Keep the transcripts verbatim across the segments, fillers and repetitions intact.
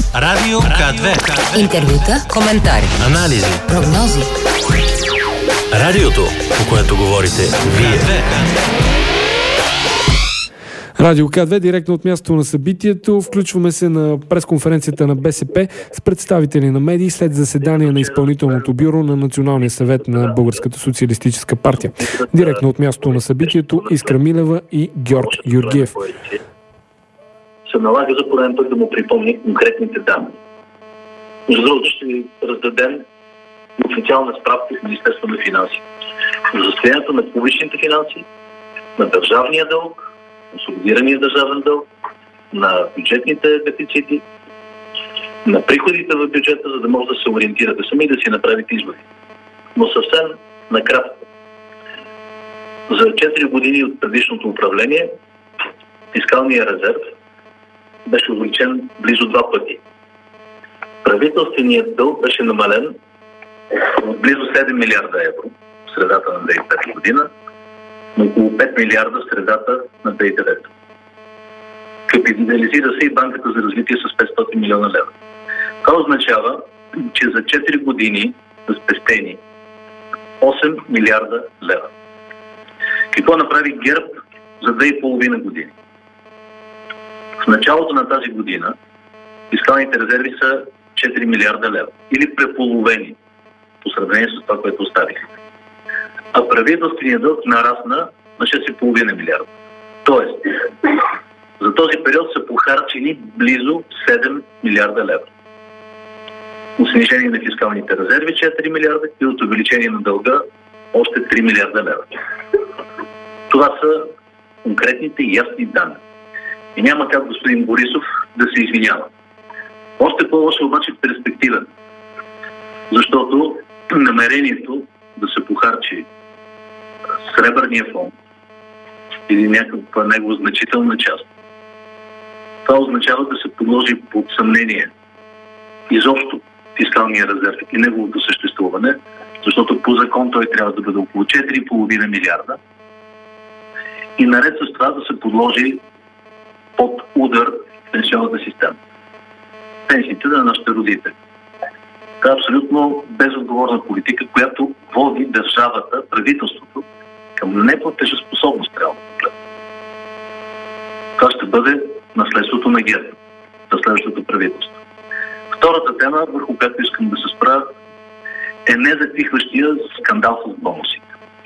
Радио К две. Интервюта, коментари, анализи, прогнози. Радиото, по което говорите вие. Радио К две, директно от мястото на събитието. Включваме се на пресконференцията на БСП с представители на медии след заседание на изпълнителното бюро на Националния съвет на Българската социалистическа партия. Директно от мястото на събитието Искра Милева и Георг Юргиев. Се налага за пореден път да му припомни конкретните данни. Между другото ще раздадем официална справка в Министерството на финанси за състоянието на публичните финанси, на държавния дълг, консолидирания държавен дълг, на бюджетните дефицити, на приходите в бюджета, за да може да се ориентирате сами и да си направите изводи. Но съвсем накратко. За четири години от предишното управление фискалният резерв беше увеличен близо два пъти. Правителственият дълг беше намален от близо седем милиарда евро в средата на две хиляди и пета година на около пет милиарда в средата на две хиляди и девета. Капитализира се и Банката за развитие с петстотин милиона лева. Това означава, че за четири години са спестени осем милиарда лева. Какво направи ГЕРБ за две и половина години? В началото на тази година фискалните резерви са четири милиарда лева или преполовени по сравнение с това, което оставих. А правителственият дълг нарасна на шест и половина милиарда. Тоест, за този период са похарчени близо седем милиарда лева. От снижение на фискалните резерви четири милиарда и от увеличение на дълга още три милиарда лева. Това са конкретните и ясни данни. И няма как господин Борисов да се извинява. Още по-лошо обаче перспективен. Защото намерението да се похарчи сребърния фонд или някаква негова значителна част, това означава да се подложи под съмнение изобщо фискалния резерв и неговото съществуване, защото по закон той трябва да бъде около четири и половина милиарда и наред с това да се подложи под удар пенсионната система. Пенсиите на нашите родители. Това е абсолютно безотговорна политика, която води държавата, правителството към неплатежоспособност реално. Това ще бъде наследството на ГЕРБ, на следващото правителство. Втората тема, върху която искам да се спра, е незатихващия скандал с бонусите.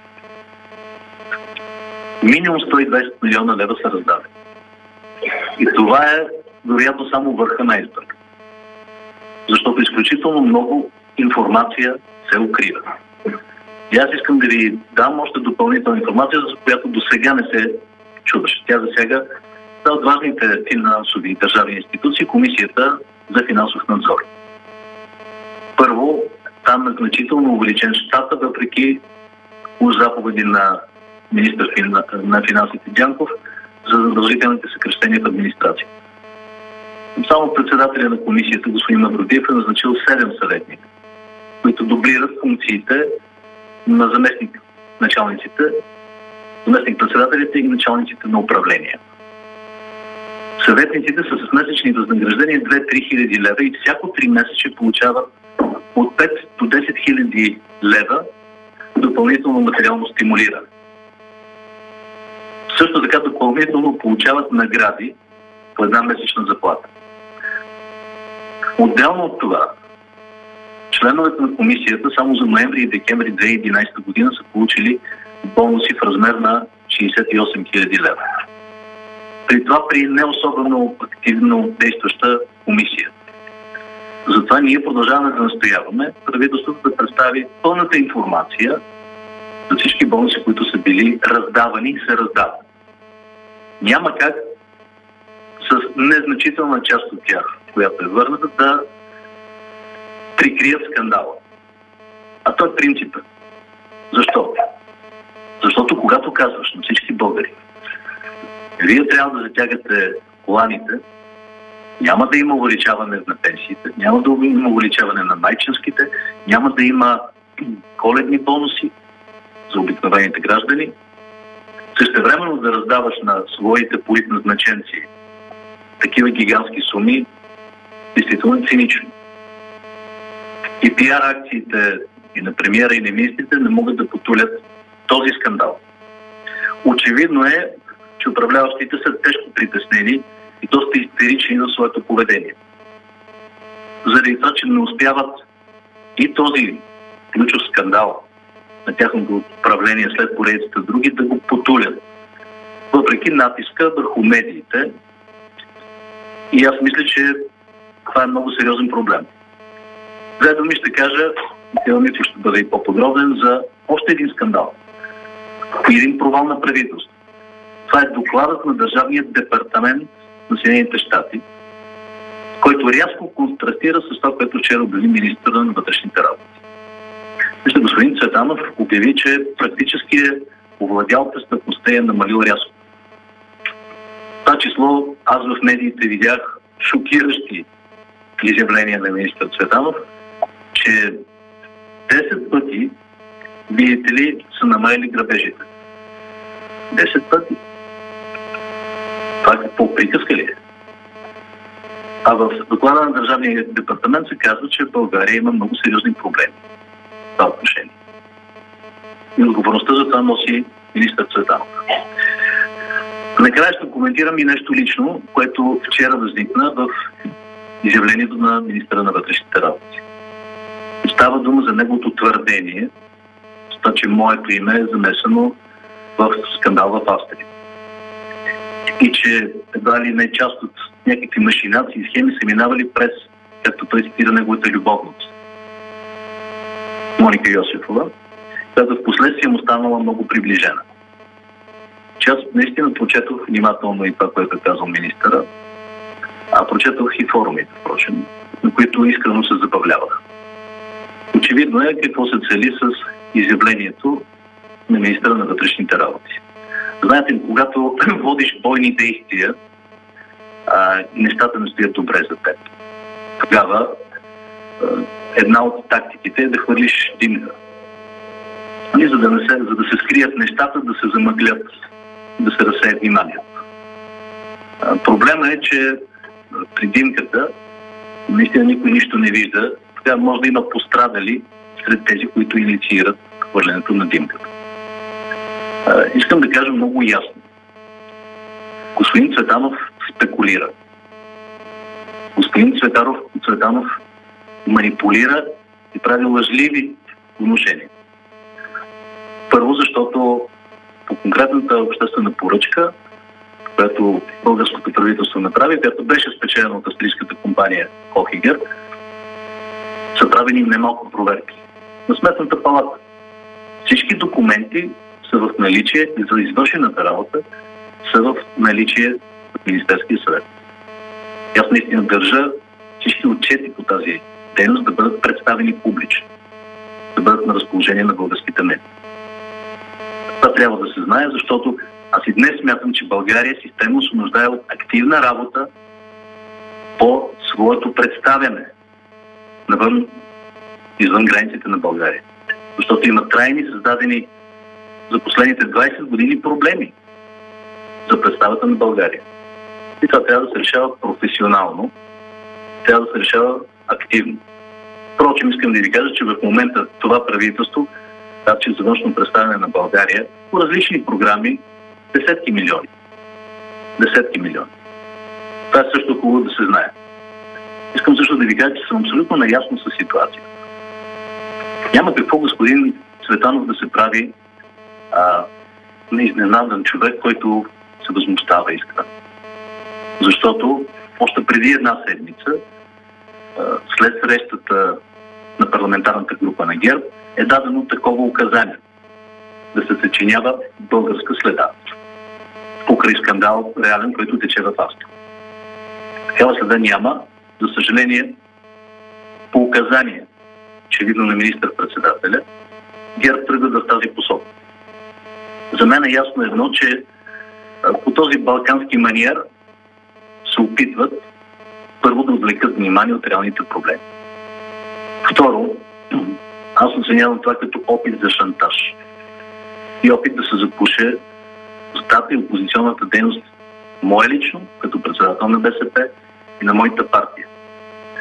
Минимум сто и двадесет милиона лева са раздадени. И това е вероятно само върха на айсберга. Защото изключително много информация се укрива. И аз искам да ви дам още допълнителна информация, за която до сега не се чуваше. Тя засяга да от важните финансови и държавни институции, Комисията за финансов надзор. Първо, там е значително увеличен щата, въпреки уж заповеди на министър на финансите Дянков за задължителните съкращения в администрация. Само председателя на комисията, господин Мавродиев, е назначил седем съветника, които дублират функциите на заместник началниците, заместник председателите и началниците на управление. Съветниците са с месечни възнаграждения две-три хиляди лева и всяко три месече получават от пет до десет хиляди лева допълнително материално стимулиране. Също така допълнително получават награди по една месечна заплата. Отделно от това, членовете на комисията само за ноември и декември две хиляди и единадесета година са получили бонуси в размер на шейсет и осем хиляди лева. При това при не особено активно действаща комисия. Затова ние продължаваме да настояваме правителството да представи пълната информация за всички бонуси, които са били раздавани и се раздават. Няма как с незначителна част от тях, която е върната, да прикрият скандала. А той е принципът. Защо? Защото когато казваш на всички българи, вие трябва да затягате коланите, няма да има увеличаване на пенсиите, няма да има увеличаване на майчинските, няма да има коледни бонуси за обикновените граждани. Същевременно да раздаваш на своите политназначенци такива гигантски суми действително цинично. И пиар акциите и на премиера, и на министрите не могат да потулят този скандал. Очевидно е, че управляващите са тежко притеснени и доста истерични на своето поведение. Заради това, че не успяват и този ключов скандал на тяхното управление след поредицата други да го потулят. Въпреки натиска върху медиите. И аз мисля, че това е много сериозен проблем. Две думи ще кажа, Митко ще бъде и по-подробен, за още един скандал. И един провал на правителство. Това е докладът на Държавния департамент на Съединените щати, който рязко контрастира с това, което вчера обяви министъра на вътрешните работи. Вижте, господин Цветанов обяви, че практически е овладял престъпността и е намалил рязко. В това число аз в медиите видях шокиращи изявления на министър Цветанов, че десет пъти, видите ли, са намалили грабежите. десет пъти. Това по приказка ли е? А в доклада на Държавния департамент се казва, че в България има много сериозни проблеми в това отношение. И отговорността за това носи министър Цветанов. Накрая ще коментирам и нещо лично, което вчера възникна в изявлението на министъра на вътрешните работи. Става дума за неговото твърдение, с това, че моето име е замесено в скандал в Австрия. И че едва ли не част от някакви машинации и схеми са минавали през, както той цитира, неговата любовница Моника Йосифова, която в последствие му станала много приближена. Че аз наистина прочетох внимателно и това, което е казал министъра, а прочетох и форумите, впрочем, на които искрено се забавлявах. Очевидно е какво се цели с изявлението на министъра на вътрешните работи. Знаете, когато водиш бойни действия, а, нещата не стоят добре за теб. Тогава а, една от тактиките е да хвърлиш димка. И за да, не се, за да се скрият нещата, да се замъглят, да се разсеят вниманието. А, проблема е, че при димката наистина никой нищо не вижда. Тогава може да има пострадали сред тези, които инициират хвърлянето на димката. А, искам да кажа много ясно. Господин Цветанов спекулира. Господин Цветанов, Цветанов манипулира и прави лъжливи внушения. Първо, защото по конкретната обществена поръчка, която българското правителство направи, която беше спечелена от австрийската компания Хохигер, са правени немалко проверки на Сметната палата. Всички документи са в наличие и за извършената работа са в наличие в Министерския съвет. Аз наистина държа всички отчети по тази дейност да бъдат представени публично, да бъдат на разположение на българските медии. Това трябва да се знае, защото аз и днес смятам, че България системно се нуждае от активна работа по своето представяне навън, извън границите на България. Защото има трайни, създадени за последните двайсет години проблеми за представата на България. И това трябва да се решава професионално, трябва да се решава активно. Впрочем, искам да ви кажа, че в момента това правителство, че за външно представяне на България по различни програми, десетки милиони. Десетки милиони. Това е също хубаво да се знае. Искам също да ви кажа, че съм абсолютно наясно с ситуацията. Няма какво господин Цветанов да се прави а, неизненадан човек, който се възмущава искрено. Защото още преди една седмица, а, след срещата на парламентарната група на ГЕРБ, е дадено такова указание да се съчинява българска следа покрай скандал реален, който тече в Австрия. Такава следа няма. За съжаление, по указание, че видно на министър-председателя, ГЕРБ тръгва в тази посока. За мен е ясно едно, че по този балкански маниер се опитват първо да отвлекат внимание от реалните проблеми. Второ, аз оценявам това като опит за шантаж и опит да се запуше устата и опозиционната дейност моя лично, като председател на БСП и на моята партия.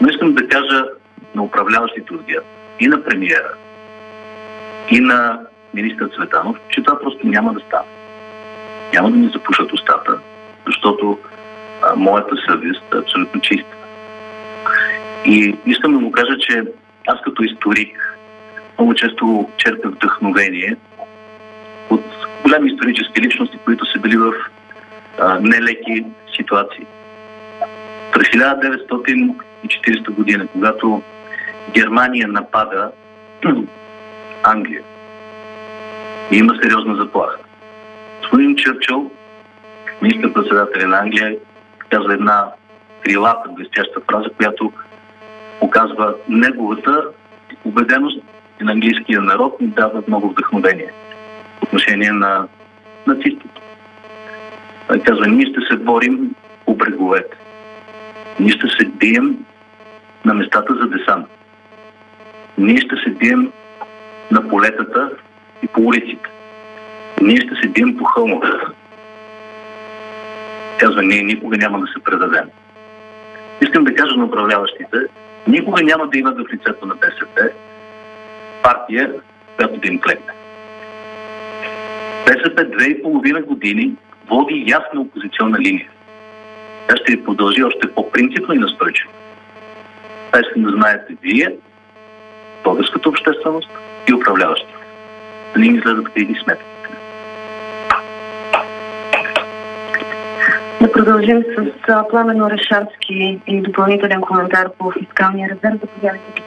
Но искам да кажа на управляващите от ГЕРБ и на премиера, и на министър Цветанов, че това просто няма да стане. Няма да ми запушат устата, защото а, моята съвест е абсолютно чиста. И искам да му кажа, че аз като историк много често черпя вдъхновение от големи исторически личности, които са били в а, нелеки ситуации. През хиляда деветстотин и четиридесета година, когато Германия напада Англия и има сериозна заплаха, господин Чърчил, министър-председател на Англия, казва една крилата, блестяща фраза, която показва неговата убеденост и на английския народ и дава много вдъхновение в отношение на нацистите. Той казва, ние ще се борим по бреговете. Ние ще се бием на местата за десант. Ние ще се бием на полетата и по улиците. Ние ще се бием по хълмовете. Казва, ние никога няма да се предадем. Искам да кажа на управляващите, никога няма да имат в лицето на БСП партия, която да им клекне. БСП две и половина години води ясна опозиционна линия. Тя ще продължи още по-принципно и настойчиво. Това искам да знаете вие, българската общественост и управляващите. Да не им излезат криги сметки. Да продължим с Пламен Орешарски и допълнителен коментар по фискалния резерв. Заповядайте.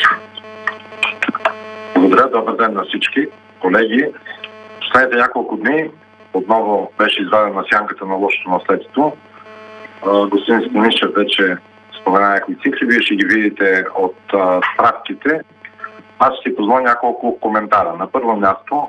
Благодаря, добър ден на всички колеги. Последните няколко дни отново беше извадена сянката на лошото наследство. Господин Станишев вече спомена някои цифри, вие ще ги видите от а, справките. Аз ще си позволя няколко коментара. На първо място,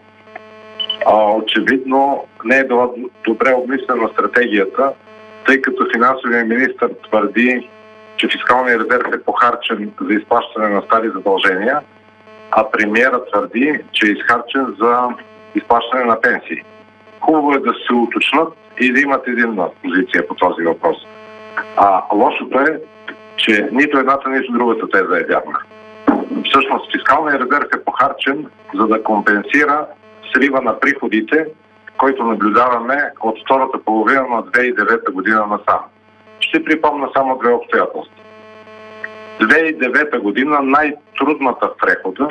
а, очевидно не е била добре обмислена стратегията, тъй като финансовият министър твърди, че фискалният резерв е похарчен за изплащане на стари задължения, а премиерът твърди, че е изхарчен за изплащане на пенсии. Хубаво е да се уточнат и да имат единна позиция по този въпрос. А лошото е, че нито едната, нито другата теза е вярна. Всъщност фискалният резерв е похарчен, за да компенсира срива на приходите, който наблюдаваме от втората половина на две хиляди и девета година насам. Ще припомня само две обстоятелства. две хиляди и девета година, най-трудната в прехода,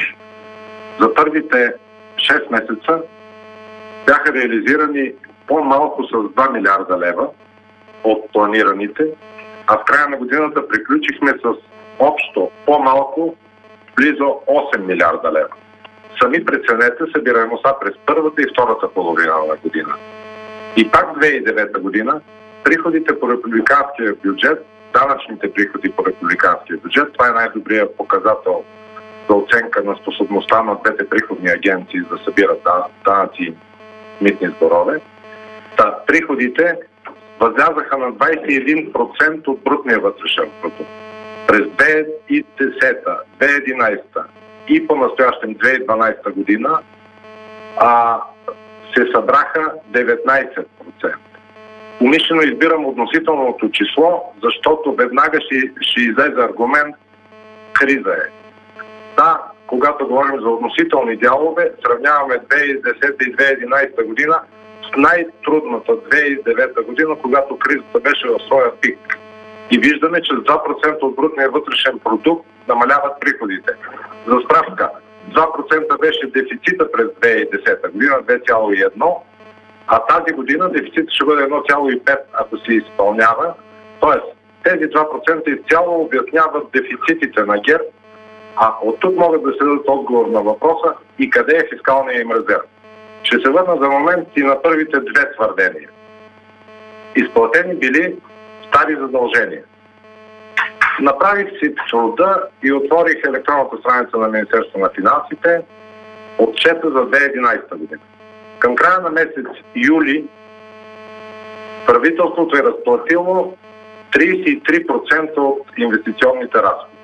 за първите шест месеца бяха реализирани по-малко с два милиарда лева от планираните, а в края на годината приключихме с общо по-малко близо осем милиарда лева. Сами преценете събираемостта през първата и втората половина на година. И пак две хиляди и девета година приходите по републиканския бюджет, данъчните приходи по републиканския бюджет, това е най-добрият показател за оценка на способността на двете приходни агенции да събират данъци и митни сборове. Та, приходите възлязаха на двадесет и един процента от брутния вътрешен продукт. През две хиляди и десета, две хиляди и единадесета и по-настоящем две хиляди и дванадесета година а, се събраха деветнадесет процента. Умишлено избирам относителното число, защото веднага ще, ще излезе аргумент криза е. Да, когато говорим за относителни дялове, сравняваме две хиляди и десета и две хиляди и единадесета година с най-трудната две хиляди и девета година, когато кризата беше в своя пик. И виждаме, че с два процента от брутния вътрешен продукт намаляват приходите. За справка, два процента беше дефицита през две хиляди и десета година, две цяло и едно, а тази година дефицит ще бъде едно цяло и пет, ако се изпълнява. Тоест, тези два процента изцяло обясняват дефицитите на ГЕРБ, а от тук могат да се дадат отговор на въпроса и къде е фискалния им резерв. Ще се върна за момент и на първите две твърдения. Изплатени били стари задължения. Направих си труда и отворих електронната страница на Министерството на финансите отчета за две хиляди и единадесета година. Към края на месец юли правителството е разплатило тридесет и три процента от инвестиционните разходи.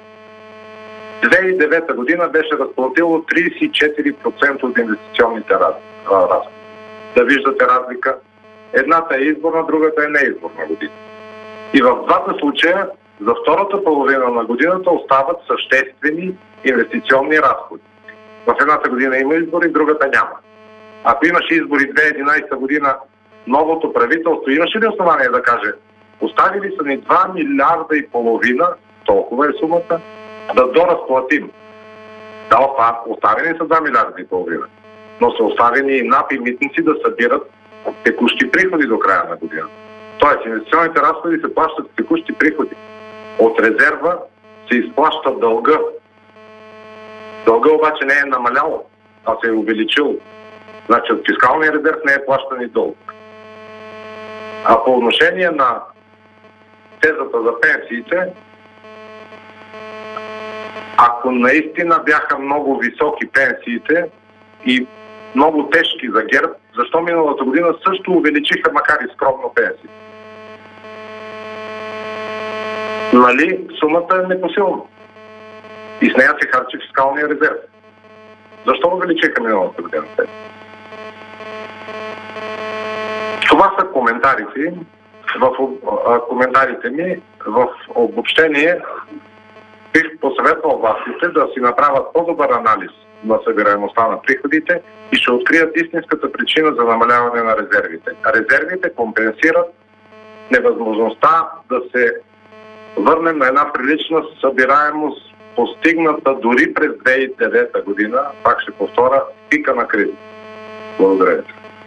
две хиляди и девета година беше разплатило тридесет и четири процента от инвестиционните разходи. Да виждате разлика. Едната е изборна, другата е неизборна година. И в двата случая за втората половина на годината остават съществени инвестиционни разходи. В едната година има избори, другата няма. Ако имаше избори две хиляди и единадесета година, новото правителство имаше ли основание да каже: оставили са ни два милиарда и половина, толкова е сумата, да доразплатим. Да, оставени са два милиарда и половина, но са оставени и НАП и митници да събират текущи приходи до края на година. Тоест, инвестиционните разходи се плащат с текущи приходи. От резерва се изплаща дълга. Дълга обаче не е намалял, а се е увеличил. Значи от фискалния резерв не е плащан и дълг. А по отношение на тезата за пенсиите, ако наистина бяха много високи пенсиите и много тежки за ГЕРБ, защо миналата година също увеличиха, макар и скромно, пенсиите? Нали, сумата е непосилна. И с нея се харчи фискалния резерв. Защо увеличиха миналата година? Това са коментарите, в, а, коментарите ми. В обобщение бих посъветвал властите да си направят по-добър анализ на събираемостта на приходите и ще открият истинската причина за намаляване на резервите. Резервите компенсират невъзможността да се върнем на една прилична събираемост, постигната дори през две хиляди и девета година, пак ще повторя, пика на криза. Благодаря.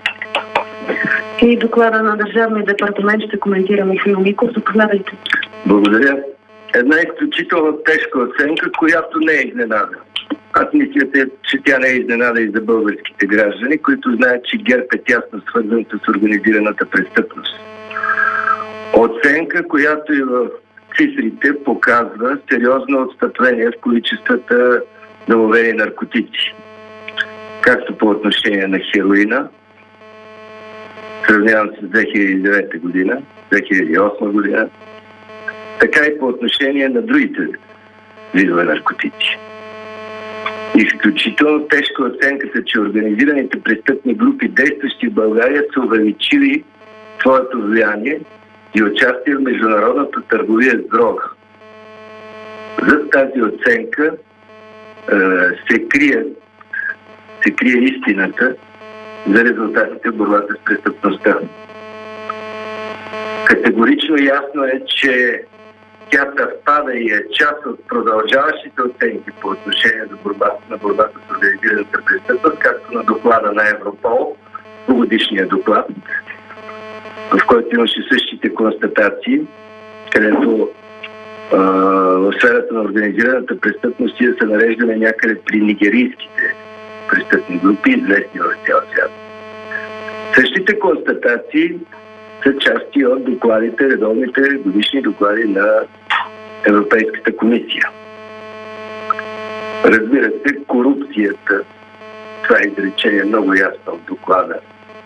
И доклада на Държавния департамент ще коментира Михаил Миков. Заповядайте. Благодаря. Една изключително тежка оценка, която не е изненада. Аз мисля, че тя не е изненада и за българските граждани, които знаят, че ГЕРБ е тясно свързан с организираната престъпност. Оценка, която и в цифрите показва сериозно отстъпление в количествата наловени наркотици. Както по отношение на хероина, сравнявам с две хиляди и девета година, две хиляди и осма година, така и по отношение на другите видове наркотици. Изключително тежка оценката, че организираните престъпни групи, действащи в България, са увеличили своето влияние и участие в международната търговия с дрога. За тази оценка е, се крие, се крие истината за резултатите в борбата с престъпността. Категорично ясно е, че тя съвпада и е част от продължаващите оценки по отношение на борбата, на борбата с организираната престъпност, както на доклада на Европол, годишния доклад, в който имаше същите констатации, където а, в сферата на организираната престъпност да се нареждаме някъде при нигерийските престъпни групи, известни в цял свят. Същите констатации са части от докладите, редовните годишни доклади на Европейската комисия. Разбира се, корупцията, това изречение много ясно от доклада,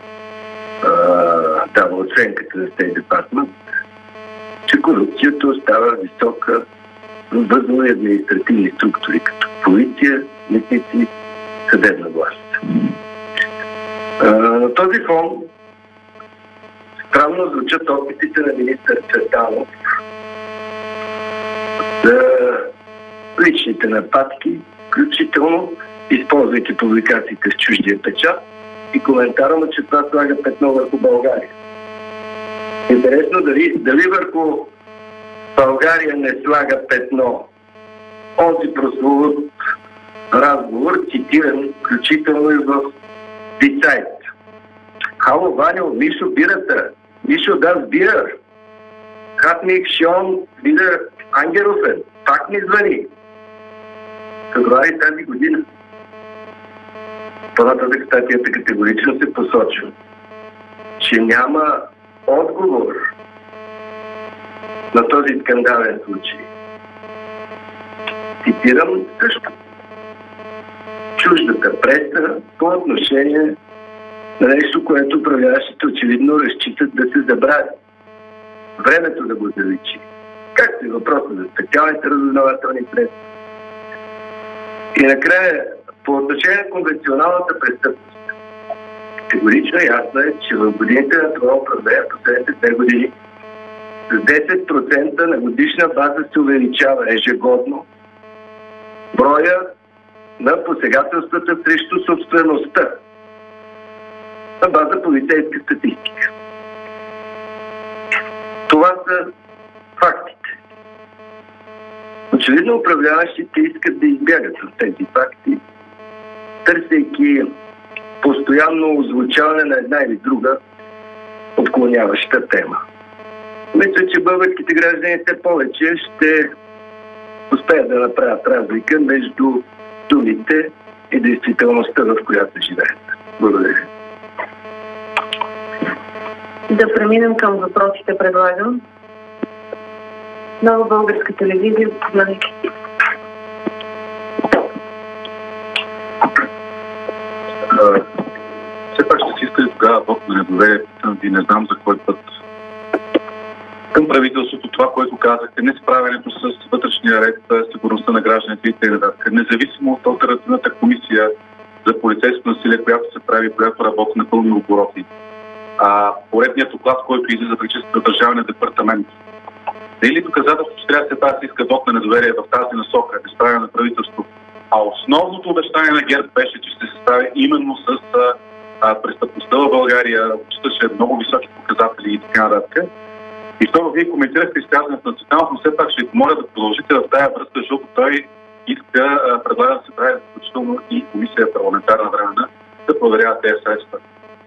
дава оценката на State Department, че корупцията остава висока в възможни административни структури, като полиция, митници, съдебна власт. На този фон странно звучат опитите на министър Цветанов за личните нападки, включително използвайки публикациите с чуждия печат и коментара му, че това слага петно върху България. Интересно дали, дали върху България не слага петно онзи прословут разговор, цитиран включително и в Дицайт. Хало, Ваню, Мишо, бирата. Мишо, das Bier. Hat mich schon wieder angerufen. Пак ми звъни. Февруари тази година. По-нататък статията категорично се посочва, че няма отговор на този скандален случай. Цитирам също. Чуждата преса по отношение на нещо, което управляващите очевидно разчитат да се забрави. Времето да го заличи. Както и въпроса за специалните разузнавателни средства. И накрая, по отношение на конвенционалната престъпност, категорично ясно е, че в годините на това управление, последните две години, с десет процента на годишна база се увеличава ежегодно броя на посегателствата срещу собствеността на база полицейска статистика. Това са фактите. Очевидно управляващите искат да избягат от тези факти, търсейки постоянно озвучаване на една или друга отклоняваща тема. Мисля, че българските граждани все повече ще успеят да направят разлика между думите и действителността, в която живеят. Благодаря. Да преминем към въпросите, предлагам. Нова българска телевизия, заповядайте. Все пак ще си искали тогава вот на недоверие, ви не знам за кой път. Към правителството това, което казахте, не справянето с вътрешния ред, сигурността на гражданите и т.н. Независимо от алтернативната комисия за полицейско насилие, която се прави, която работи на пълни обороти. А поредният доклад, който излиза при чисто държавния департамент. Не е ли доказателство, че трябва да се пак иска вот на недоверие в тази насока, да справя на правителство? А основното обещание на ГЕРБ беше, че ще се справи именно с а, а, престъпността в България, отчиташе много високи показатели и така нататък. И второ, вие коментирахте изказването на Цветанов, но все пак ще ви моля да продължите в тая връзка, защото той иска, а, предлага да се прави включително и комисия парламентарна времена да проверява тези средства.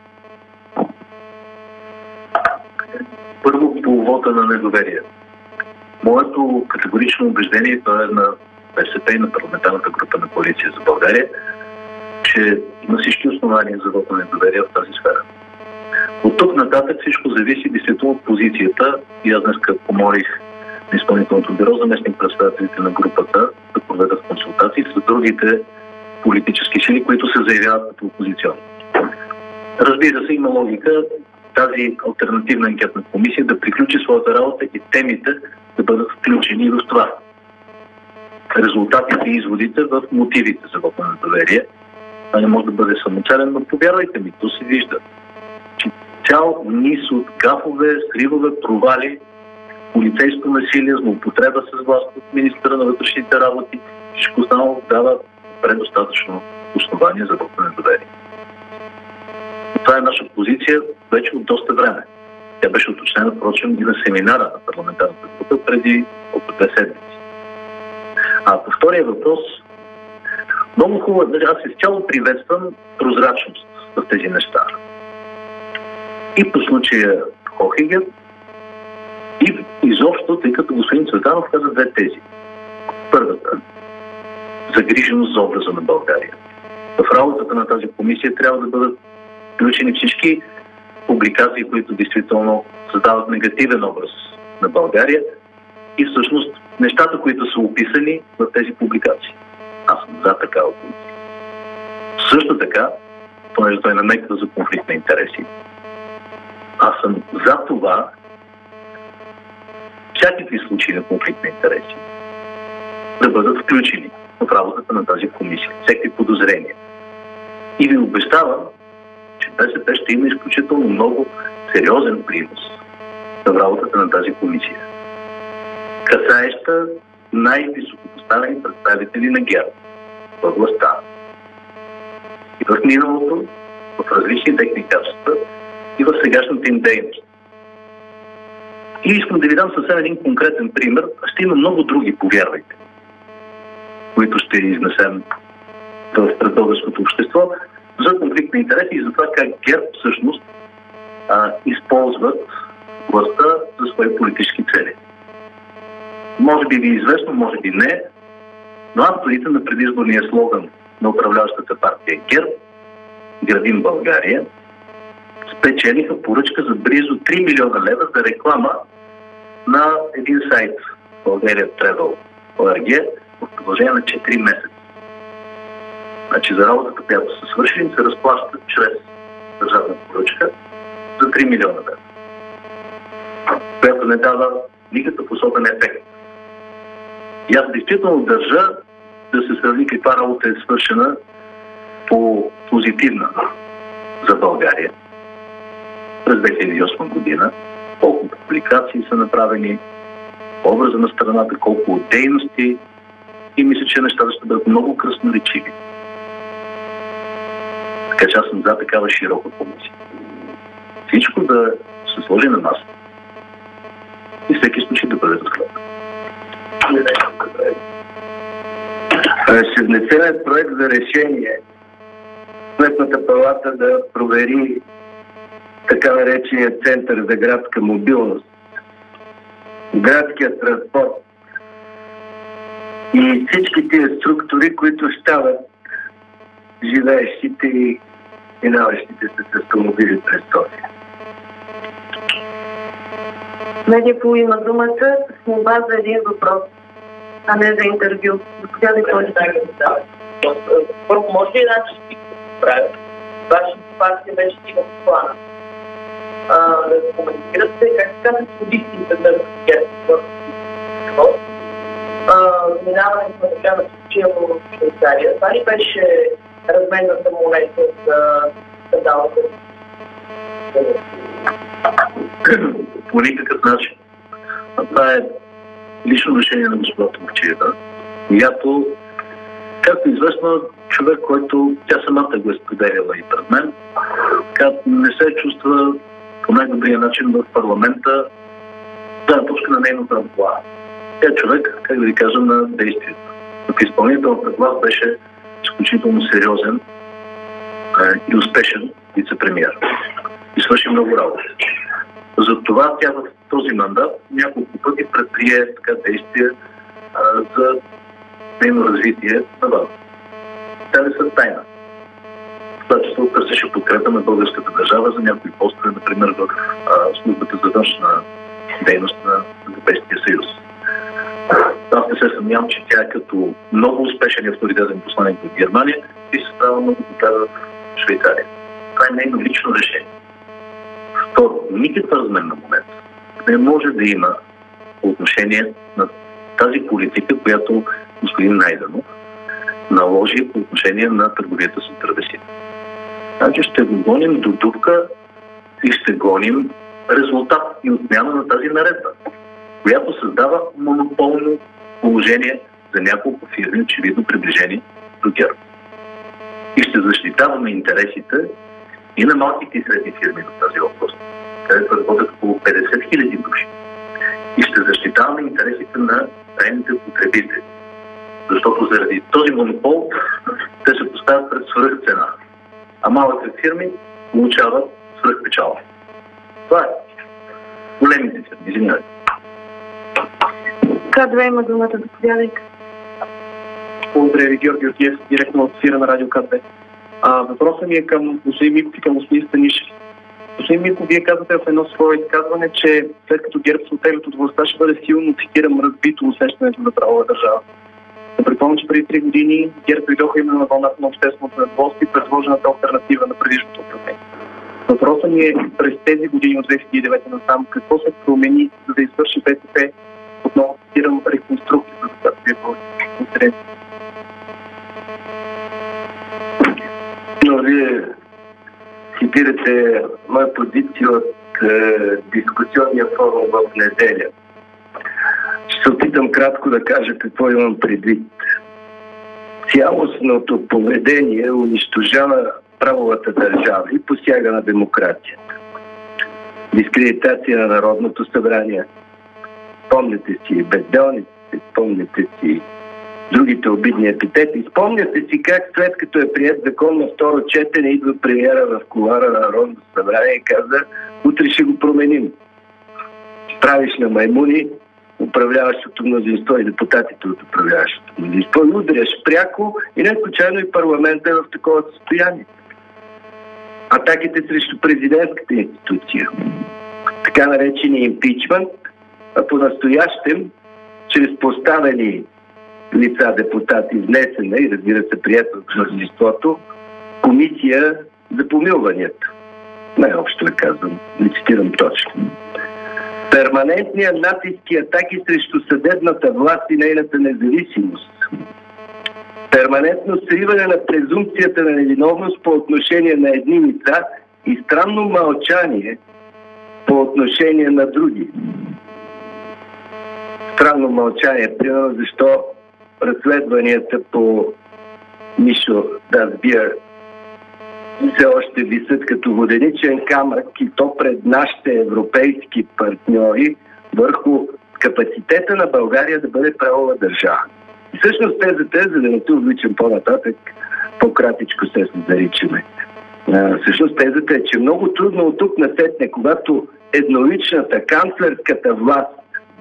Първо по вота на недоверие. Моето категорично убеждение, това е на БСП и на парламентарната група на Коалиция за България, че има всички основания за вот на недоверие в тази сфера. От тук нататък всичко зависи действително от позицията и аз днес помолих на изпълнителното бюро, заместник председателите на групата да проведат консултации с другите политически сили, които се заявяват като опозиционни. Разбира се, има логика тази алтернативна анкетна комисия да приключи своята работа и темите да бъдат включени в това. Резултатите и изводите в мотивите за вот на недоверие. Това не може да бъде самоцелен, но повярвайте ми, то се вижда. Че цял низ от гафове, сривове, провали, полицейско насилие, злоупотреба с власт от министъра на вътрешните работи, всичко останало дава предостатъчно основание за вот на недоверие. Това е наша позиция вече от доста време. Тя беше уточнена, впрочем, и на семинара на парламентарната група преди около две седмици. А по втория въпрос, много хубаво, аз изцяло приветствам прозрачност в тези неща. И по случая Хохегер, и изобщо, тъй като господин Цветанов каза две тези. Първата, загриженост за образа на България. В работата на тази комисия трябва да бъдат включени всички публикации, които действително създават негативен образ на България и всъщност нещата, които са описани в тези публикации. Аз съм за такава комисия. Също така, понеже той намеква за конфликт на интереси, аз съм за това всякакви случаи на конфликт на интереси да бъдат включени в работата на тази комисия. Всеки подозрения. И ви обещавам, че БСП ще има изключително много сериозен принос в работата на тази комисия, касаеща най-високопоставени представители на ГЕРБ във властта. И в миналото, в различни техни качества и в сегашната им дейност. И искам да ви дам съвсем един конкретен пример. Ще има много други, повярвайте, които ще изнесем в пред българското общество за конфликт на интереси и за това как ГЕРБ всъщност а, използват властта за свои политически цели. Може би ви е известно, може би не, но авторите на предизборния слоган на управляващата партия ГЕРБ "Градим България" спечелиха поръчка за близо три милиона лева за реклама на един сайт България Travel точка о ар джи в продължение на четири месеца. Значи за работата, която са свършили, се разплащат чрез държавна поръчка за три милиона лева, която не дава никакъв особен ефект. И аз действително държа да се сравни каква работа е свършена по позитивна за България през две хиляди и осма година колко публикации са направени, образа на страната, колко от дейности, и мисля, че нещата ще бъдат много красноречиви. Така че аз съм за такава широка комисия. Всичко да се сложи на маса и всеки случай да бъде разгледан. Ще внесем проект за решение Сметната палата да провери така наречения център за градска мобилност, градския транспорт и всички тия структури, които щават живеещите и минаващите се с автомобили през София. Медиапол има думата с молба за един въпрос, а не за интервю. Заповядайте, който да. Първо, може ли една частика да правя? Вашата партия вече стига в плана. Да коментирате как така се позициите на ГЕРБ. Минаването на така на случая в Швейцария. Това ли беше разменната монета за скандалата? По никакъв начин. А това е лично решение на господа Томакчиева, която, както е известно, човек, който тя самата го е споделяла и пред мен, като не се чувства по най-добрия начин в парламента, да, точка на нейното амплоа. Тя е човек, как да ви кажа, на действието. В изпълнителната власт беше изключително сериозен е, и успешен вице-премиер. И свърши много работа. Затова тя в този мандат няколко пъти предприе така действия а, за нейно развитие на база. Тя не са тайна. Това число търсеше подкрепа на българската държава за някои постове, например в а, службата за външна дейност на Европейския съюз. Аз не се съмнявам, че тя е като много успешен и авторитетен посланик в Германия и се става много добра в Швейцария. Това е нейно лично решение. Второ, никаква разменна монета не може да има по отношение на тази политика, която господин Найденов наложи по отношение на търговията с дървесина. Значи ще го гоним до дупка и ще гоним резултат и отмяна на тази наредба, която създава монополно положение за няколко фирми, очевидно приближени до ГЕРБ. И ще защитаваме интересите и на малките и средни фирми в тази област, където работят около петдесет хиляди души. И ще защитаваме интересите на крайните потребители. Защото заради този монопол те се поставят пред свръхцена, а малките фирми получават свръхпечалба. Това е. Големите фирми, извинявайте. К2 има думата, заповядайте. Благодаря ви, Георги Отиев, директно от ефира на Радио К2. А, въпросът ми е към господин Миков и към господин Станишев. Господин Миков, вие казвате в едно свое изказване, че след като ГЕРБ се оттеглят от властта, ще бъде силно, цитирам, разбито усещането за правова държава. Да припомня, че преди три години ГЕРБ дойдоха именно на вълната на общественото недоволство и предложената алтернатива на предишното управление. Въпросът ми е през тези години от две хиляди и девета насам, какво се промени, за да извърши БСП, отново цитирам, реконструкция, за която вие говорите. Но вие цитирате моя позиция от е, дискусионния форум в неделя. Ще се опитам кратко да кажа какво имам предвид. Цялостното поведение унищожава правовата държава и посяга на демокрацията. Дискредитация на Народното събрание. Помните си безделниците, помните си другите обидни епитети. Спомняте си как след като е прият закон на второ четене, идва премиера в кулоара на Народното събрание и каза: утре ще го променим. Правиш на маймуни управляващото мнозинство и депутатите от управляващото мнозинство и удряш пряко и не случайно и парламента е в такова състояние. Атаките срещу президентската институция, така наречения импичмент, а по-настоящем, чрез поставени лица депутати, внесена и разбира се приятел от мнозинството, комисия за помилванията. Най-общо да казвам, не цитирам точно. Перманентният натиск и атаки срещу съдебната власт и нейната независимост. Перманентно сриване на презумпцията на невиновност по отношение на едни лица и странно мълчание по по отношение на други. Странно мълчание, примерно защо разследванията по Мишо Дасбиер все още висят като воденичен камък и то пред нашите европейски партньори върху капацитета на България да бъде правова държава. И всъщност тезата, за да не те увличам по-нататък, по-кратичко се заричаме. Всъщност тезата е, че много трудно от тук насетне, когато едноличната канцлерската власт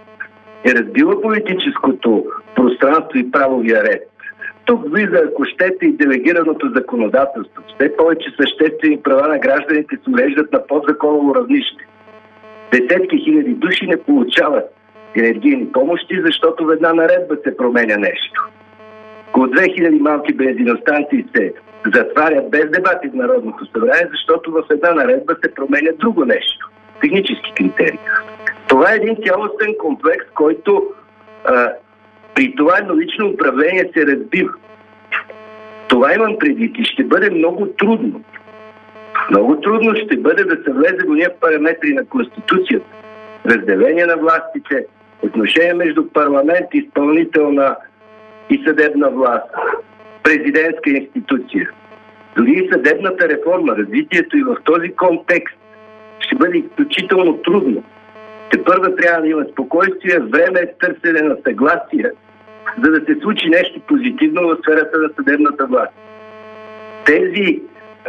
е разбила политическото пространство и правовия ред. Тук влиза, ако щете, и делегираното законодателство. Все повече съществени права на гражданите се уреждат на подзаконово равнище. Десетки хиляди души не получават енергийни помощи, защото в една наредба се променя нещо. Около две хиляди малки бензиностанции се затварят без дебати в Народното събрание, защото в една наредба се променя друго нещо. Технически критерии. Това е един цялостен комплекс, който а, при това еднолично управление се разбива. Това имам предвид и ще бъде много трудно. Много трудно ще бъде да се влезе в ния параметри на Конституцията. Разделение на властите, отношение между парламент, изпълнителна и съдебна власт, президентска институция. Дори и съдебната реформа, развитието и в този контекст ще бъде изключително трудно. Те първо трябва да има спокойствие, време, търсене на съгласие, за да се случи нещо позитивно в сферата на съдебната власт. Тези е,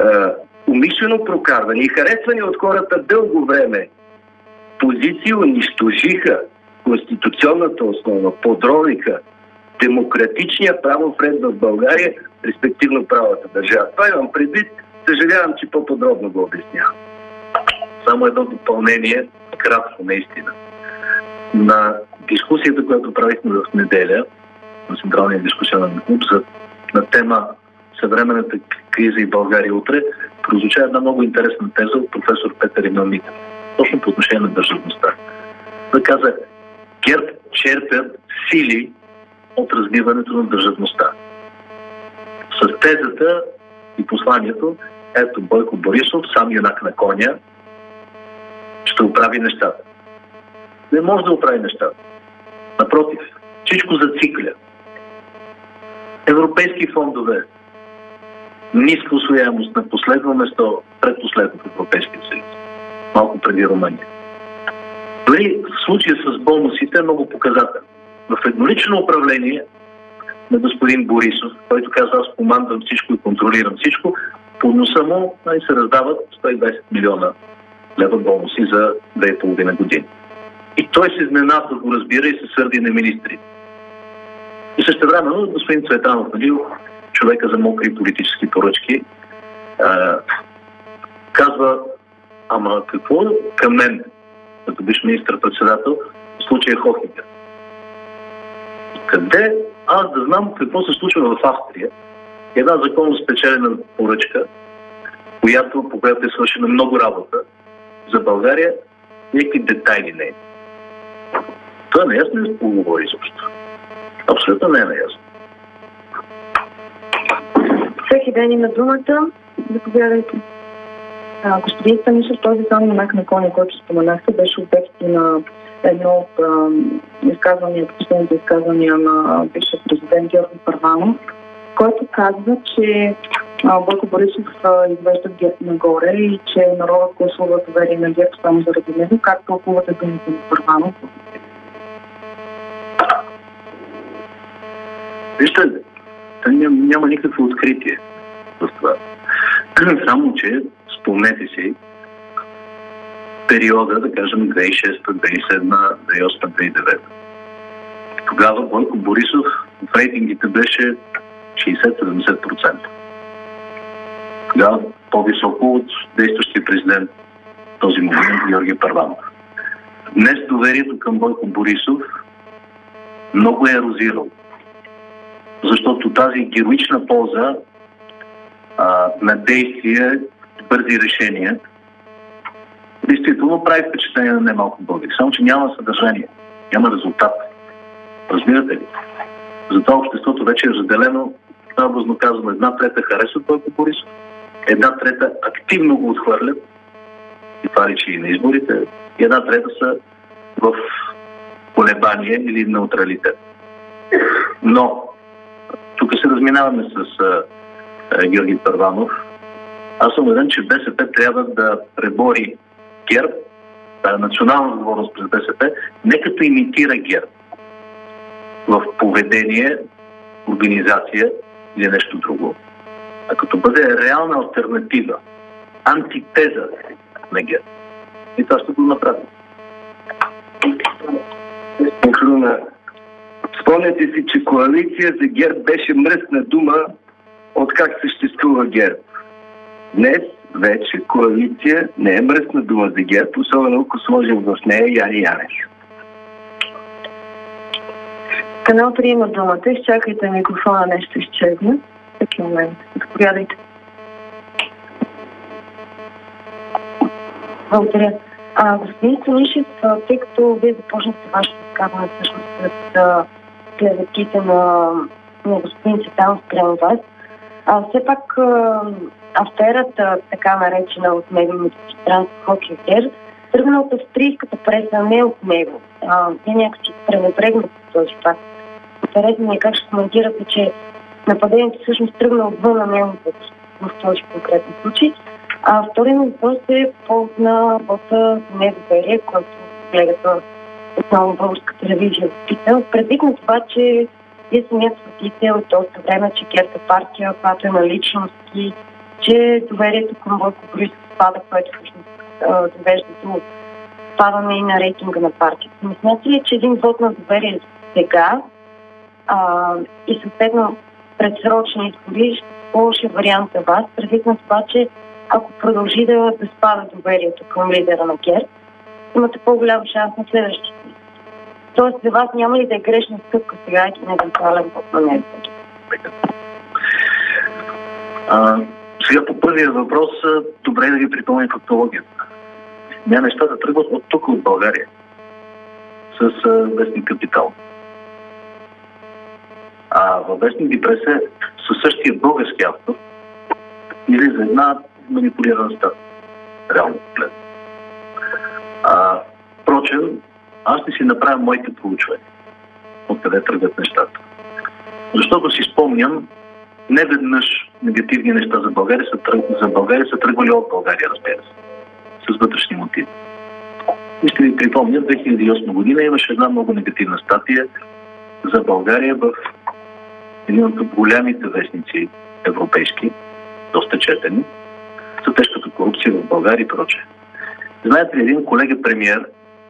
умишлено прокарвани и харесвани от хората дълго време позиции унищожиха конституционната основа, подровиха демократичния правов ред в България, респективно правата държава. Това имам предвид. Съжалявам, че по-подробно го обяснявам. Само едно допълнение, кратко наистина. На дискусията, която правихме в неделя, на Централния дискусионен клуб за, на тема съвременната криза и България утре, прозвуча една много интересна теза от професор Петър Емил Митев. Точно по отношение на държавността. Той каза, ГЕРБ черпят сили от разбиването на държавността. С тезата и посланието, ето Бойко Борисов, сам юнак на коня, ще оправи нещата. Не може да оправи нещата. Напротив, всичко зацикля. Европейски фондове, ниска усвояемост на последно место, предпоследно в Европейския съюз. Малко преди Румъния. Дори в случая с бонусите е много показателен. В еднолично управление на господин Борисов, който казва, аз командвам всичко и контролирам всичко, по носа му се раздават сто и двадесет милиона лева бонуси за две и половина години. И той се изненадва, го разбира и се сърди на министрите. И същевременно господин Цветанов, нали, човека за мокри политически поръчки, а, казва, ама какво към мен, като биш министър-председател, в случая Хохингер? Къде аз да знам какво се случва в Австрия? Една законно спечелена поръчка, която, по която е свършена много работа за България, някакви детайли не е. Това не е ясно ли да говори изобщо? Абсолютно не е наясно. Всеки ден има думата. Заповядайте. А, господин Станишев, този сам юнак на коня, който споменахте, беше обект на едно от изказванията, последните изказвания на бившия президент Георги Първанов, който казва, че а, Бойко Борисов извежда ГЕРБ нагоре и че народът гласува доверие на ГЕРБ само заради него. Как толкувате думите на Първанов? Вижте, няма, няма никакво откритие в това. Само, че спомнете си периода, да кажем, две хиляди и шеста, две хиляди и седма, две хиляди и осма, две хиляди и девета. Тогава Бойко Борисов в рейтингите беше шейсет до седемдесет процента. Тогава по-високо от действащия президент този момент Георги Първанов. Днес доверието към Бойко Борисов много е ерозирало. Защото тази героична полза а, на действия, бързи решения, действително прави впечатление на немалко българи. Само, че няма съдържание, няма резултат. Разбирате ли? Затова обществото вече е разделено, образно казвам, една трета харесват Бойко Борисов, една трета активно го отхвърлят и това личи и на изборите, и една трета са в колебание или неутралитет. Но тук се разминаваме с а, а, Георги Първанов. Аз съм убеден, че БСП трябва да пребори ГЕРБ, да е национална отговорност през БСП, не като имитира ГЕРБ в поведение, организация или нещо друго, а като бъде реална алтернатива, антитеза на ГЕРБ. И това ще го направим. Спомняте си, че коалиция за ГЕРБ беше мръсна дума от как съществува ГЕРБ. Днес вече коалиция не е мръсна дума за ГЕРБ, особено ако сложим в нея Яни Янев. Канал три има думата. Изчакайте микрофона, нещо изчезне. Такива момент. Заповядайте. Благодаря. А, господин Станишев, тъй като вие започнахте вашето изказване всъщност с клеветите на, на господин Цветанов спрямо вас, а, все пак а, аферата, така наречена от медийните пространства Хокер, тръгна от австрийската преса, не от него. А, те някакси пренебрегнат този факт. Интересно ми е как ще коментирате, че нападението всъщност тръгна отвън на него в този конкретен случай. А вторият въпрос е повод на вота за недоверие, който колегата отново българска телевизия пита. Предвид на това, че вие самият твърдите от доста време, че ГЕРБ е партия, която е на личности, че доверието към Бойко Борисов спада, което всъщност довежда до спадане и на рейтинга на партията. Не смятате ли, че един вод на доверие сега а, и съответно предсрочни избори ще по-лоши вариант за вас, предвид на това, че ако продължи да, да спада доверието към лидера на ГЕРБ, имате по-голям шанс на следващите. Тоест за вас няма ли да е грешна стъпка сега и на евентуален път на него? Сега по първия въпрос, добре е да ви припомня фактологията. Ня нещата тръгват от тук, от България, с вестник Капитал. А във вестник Дипрес е със същия български автор или за една манипулирана стата. Реално поглед. А, впрочем, аз ще си направя моите проучвания. Откъде тръгват нещата. Защото си спомням, не веднъж негативни неща за България са, тръг... за България са тръгвали от България, разбира се. С вътрешни мотиви. И ще ви припомня, две хиляди и осма година имаше една много негативна статия за България в един от голямите вестници европейски, доста четени, за тежката корупция в България и прочее. Знаете ли, един колега премиер,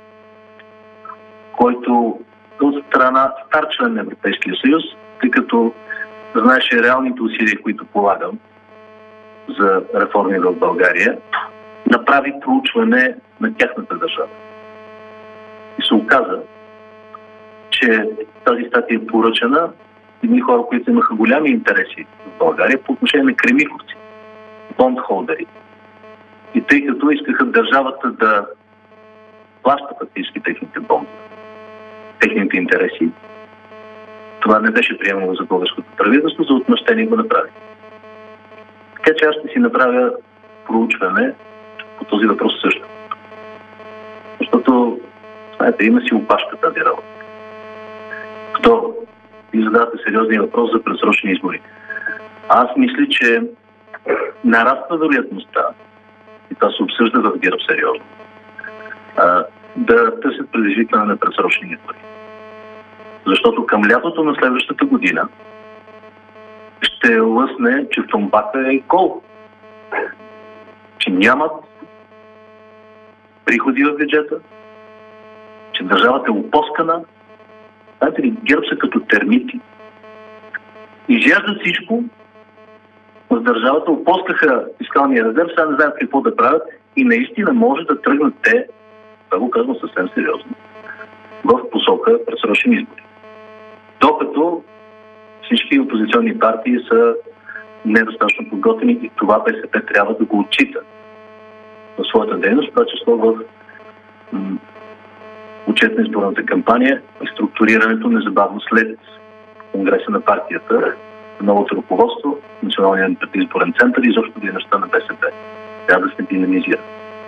който от страна стар член на Европейския съюз, тъй като знаеше реалните усилия, които полагам за реформи в България, направи проучване на тяхната държава. И се оказа, че тази статия е поръчана едни хора, които имаха голями интереси в България по отношение на кремиковци, бондхолдери. И тъй като искаха държавата да плаща фактически техните бондове, техните интереси, това не беше приемано за българското правителство, за отмъщение го направи. Така че аз ще си направя проучване по този въпрос също. Защото, знаете, има си опашка тази работа. Второ, ви задавате сериозния въпрос за предсрочни избори. Аз мисля, че нараства вероятността, и това се обсъжда в ГЕРБ сериозно, а, да търсят предизвикване на предсрочни избори. Защото към лятото на следващата година ще лъсне, че в томбака е гол. Че нямат приходи в бюджета, че държавата е опоскана. Знаете ли, ГЕРБ са като термити. Изяждат всичко, в държавата опоскаха фискалния резерв, сега не знаят какво да правят и наистина може да тръгнат те, това го казвам съвсем сериозно, в посока предсрочни избори. Докато всички опозиционни партии са недостатъчно подготвени и това БСП трябва да го отчита в своята дейност, това число в м- отчет на изборната кампания и структурирането незабавно след Конгреса на партията, новото ръководство, Националния изборен център и изобщо дейността на БСП. Трябва да се динамизира.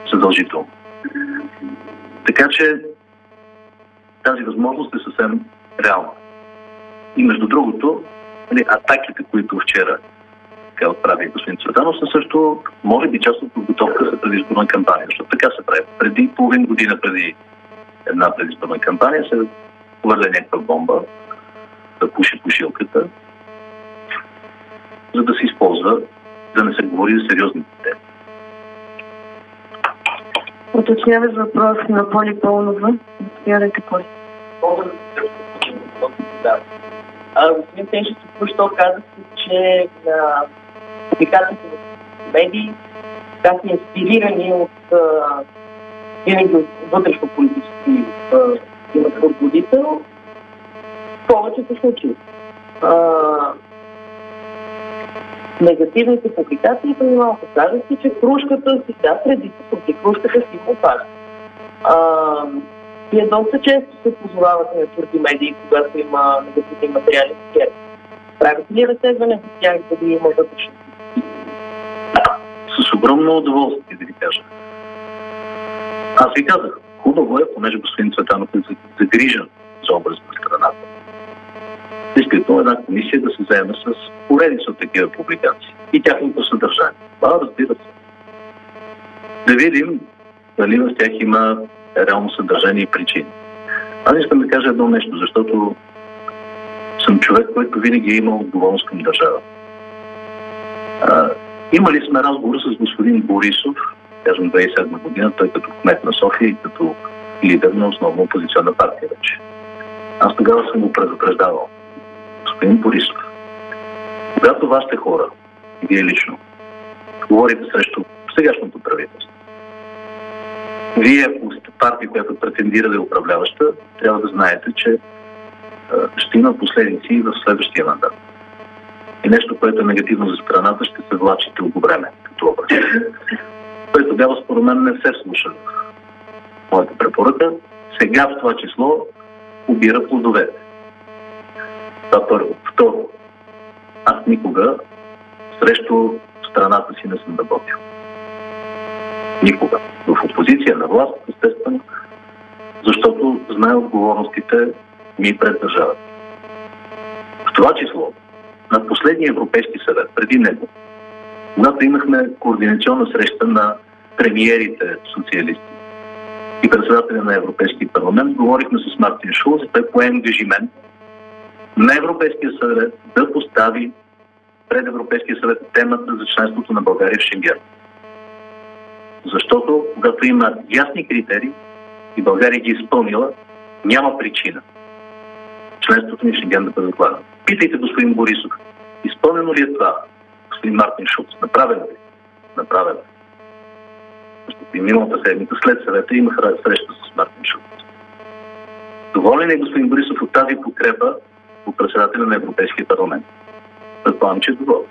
задължително. Така че тази възможност е съвсем реална. И между другото, атаките, които вчера така отправи господин Цветанов, са също, може би, част от подготовка за предизборна кампания. Защото така се прави. Преди половин година, преди една предизборна кампания, се хвърля някаква бомба да пуши пушилката, за да се използва, да не се говори за сериозните теми. Уточняваш въпрос на Поли Пълнова. Заповядайте, Поли. Да. А, господин Теншев, току-що казахте, че на публикациите в медии бяха инспирирани от винаги от вътрешно-политически имат ръководител. Повечето случаи. Негативните публикации, преди малко казахте, че кружката си, да, преди си, кружката си му пада. Вие доста често се позовавате на твърди медии, когато има негативни материали в ГЕРБ. Правите ли разследване за тях, дали има вътрешно? С огромно удоволствие, да ви кажа. Аз ви казах, хубаво е, понеже господин Цветанов е загрижен за образ на страната. Действително една комисия да се заеме с поредица от такива публикации и тяхното съдържание. Това, разбира се. Да видим дали в тях има реално съдържание и причини. Аз искам да кажа едно нещо, защото съм човек, който винаги е имал отговорност към държава. А, имали сме разговор с господин Борисов, кажем две хиляди и седма година, той като кмет на София и като лидер на основна опозиционна партия вече. Аз тогава съм го предупреждавал. Господин Борисов, когато вашите хора, вие лично, говорите срещу сегашното правителство, вие, партия, която претендира да е управляваща, трябва да знаете, че а, ще има последици в следващия мандат. И нещо, което е негативно за страната, ще се влачи дълго време като образ. Той тогава, според мен, не се слуша моята препоръка. Сега в това число убира плодовете. Това първо. Второ, аз никога срещу страната си не съм работил. Никога. В опозиция на власт, естествено, защото знае отговорностите ми пред държавата. В това число, на последния Европейски съвет, преди него, когато имахме координационна среща на премиерите социалисти и председателя на Европейския парламент, говорихме с Мартин Шулц и той пое ангажимент на Европейския съвет да постави пред Европейския съвет темата за членството на България в Шенген. Защото, когато има ясни критерии и България ги изпълнила, няма причина членството ни в Шенген да бъде отлагано. Питайте господин Борисов, изпълнено ли е това? Господин Мартин Шулц, направено ли? Направено. Защото и миналата седмица след съвета имах среща с Мартин Шулц. Доволен е господин Борисов от тази подкрепа от председателя на Европейския парламент? Предполагам, че е доволен.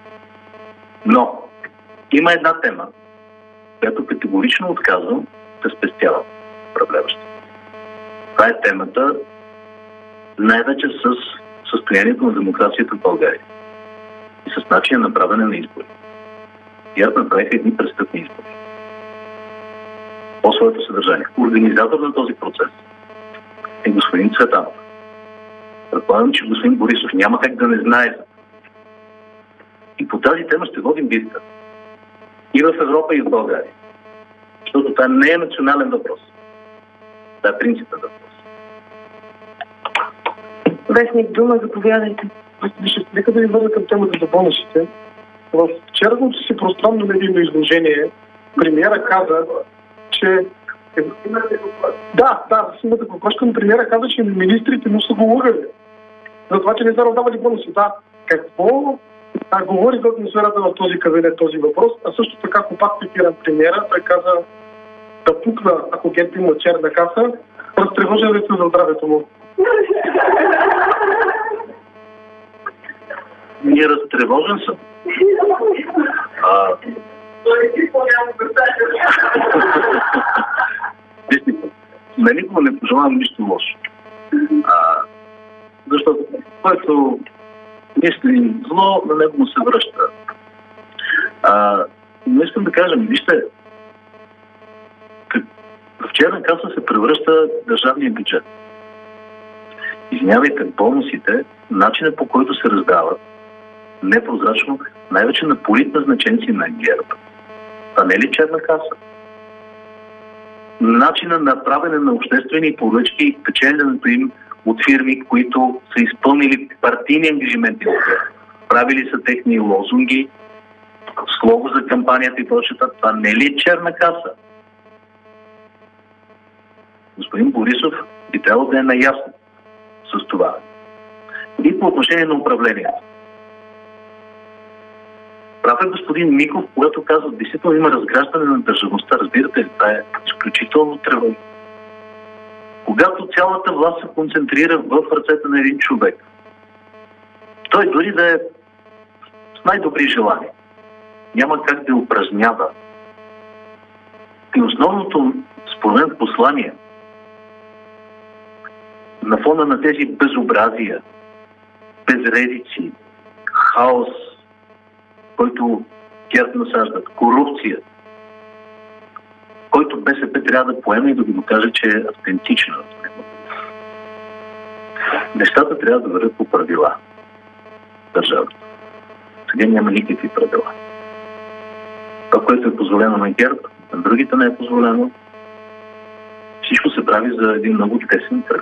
Но има една тема, която категорично отказвам да спестява управляващи. Това е темата най-вече с състоянието на демокрацията в България и с начина на правене на избори. И аз направих едни престъпни избори. По своето съдържание. Организатор на този процес е господин Цветанов. Предполагам, че господин Борисов няма как да не знае за това. И по тази тема ще водим битка. И в Европа, и в България. Защото това не е национален въпрос. Това е принципен въпрос. Вестник Дума, заповядайте. Нека да ви върна към темата за бонусите. В вчерашното си пространно медийно изложение премиера каза, че... Да, да, с имате въпрос към премиера каза, че министрите му са го лъгали. За това, че не са раздавали бонуси. Да, какво а, говори за атмосферата в този кабинет този въпрос, а също така, ако пак цитирам премиера, той каза да пукна, ако ГЕРБ има черна каса, разтревожен ли се за здравето му? Не разтревожен съм. А... На никога не пожелавам нищо лошо. А, защото който мисли зло, на него му се връща. А, но искам да кажа, вижте, В черна каса се превръща държавния бюджет. Извинявайте, бонусите, начинът по който се раздават, непрозрачно, най-вече на политназначенци на ГЕРБ. А не ли черна каса? Начина на правене на обществени поръчки и печеленето им от фирми, които са изпълнили партийни ангажименти, правили са техни лозунги, слого за кампанията и прочета. Това не ли е черна каса? Господин Борисов би трябвало да е наясно с това. И по отношение на управлението. Прав е господин Миков, когато казва, действително има разграждане на държавността. Разбирате ли, това е изключително тревожно. Когато цялата власт се концентрира в ръцете на един човек, той дори да е с най-добри желания, няма как да упражнява. И основното, според мен, послание на фона на тези безобразия, безредици, хаос, който ГЕРБ насаждат, корупция, който БСП трябва да поеме и да го докаже, че е автентична. Нещата трябва да вървят по правила. Държавата. Сега няма никакви правила. Това, което е позволено на ГЕРБ, на другите не е позволено. Всичко се прави за един много тесен кръг.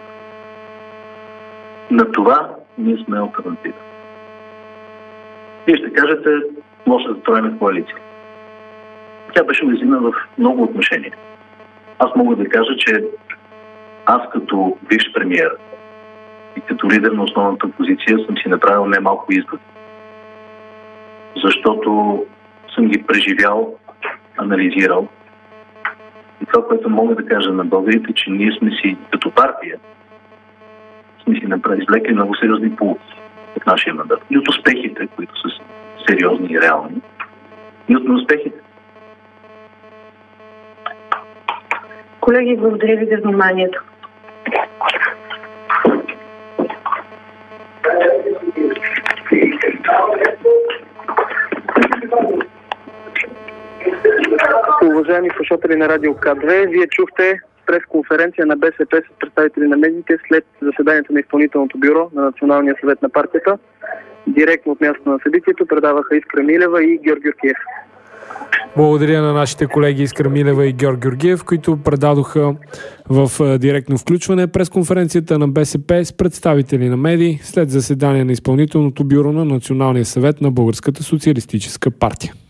На това ние сме алтернатива. Вие ще кажете, може да строим коалиция. Тя беше уязвима в много отношения. Аз мога да кажа, че аз като бивш премиер и като лидер на основната опозиция съм си направил немалко избор. Защото съм ги преживял, анализирал. И това, което мога да кажа на българите, че ние сме си като партия сме си направили извлекли много сериозни полуки от нашия мандат. И от успехите, които са сериозни и реални, и от неуспехите. Колеги, благодаря ви за вниманието. Уважаеми слушатели на Радио К две, вие чухте пресконференция на БСП с представители на медиите след заседанието на изпълнителното бюро на Националния съвет на партията. Директно от място на събитието предаваха Искра Милева и Георг Георгиев. Благодаря на нашите колеги Искра Милева и Георг Георгиев, които предадоха в директно включване пресконференцията на БСП с представители на медии след заседание на изпълнителното бюро на Националния съвет на Българската социалистическа партия.